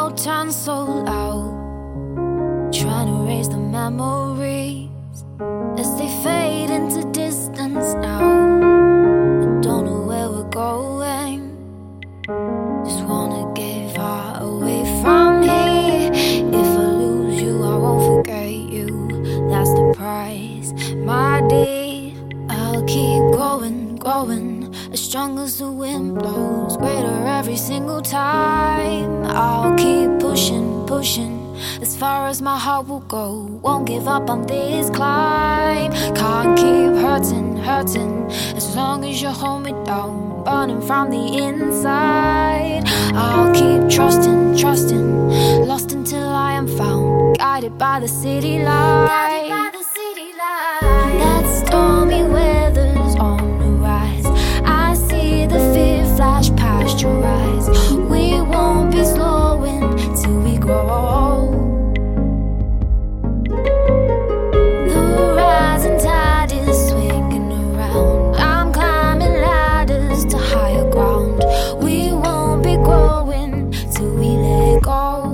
radio turns so loud, trying to erase the memories as they fade into distance now. I don't know where we're going, just wanna get far away from here. If I lose you, I won't forget you. That's the price, my dear. I'll keep growing, as strong as the wind blows, greater every single time. I'll keep pushing, as far as my heart will go. Won't give up on this climb. Can't keep hurting, as long as you hold me down, burning from the inside. I'll keep trusting, lost until I am found, guided by the city light. That stormy weather's on the rise. I see the fear flash past your eyes. We won't be slowing till we grow. The rising tide is swinging around. I'm climbing ladders to higher ground. We won't be growing till we let go.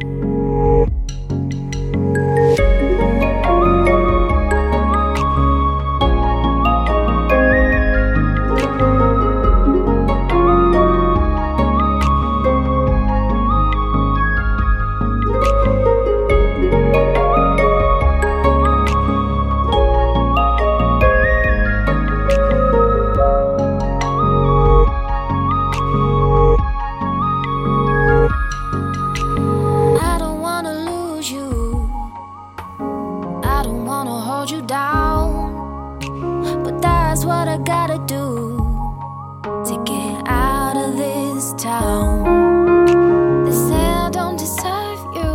You down, but that's what I gotta do to get out of this town. They say I don't deserve you.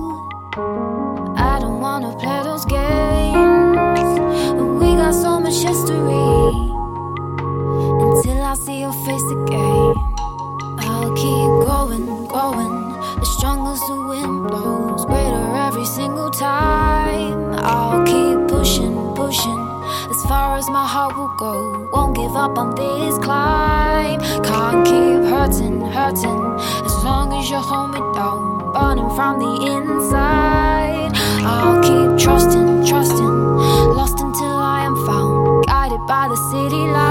I don't wanna play those games, but we got so much history. Until I see your face again, I'll keep growing, as strong as the wind blows, greater every single time. I'll keep pushing, as far as my heart will go. Won't give up on this climb. Can't keep hurting, as long as you hold me down, burning from the inside. I'll keep trusting, lost until I am found, guided by the city light.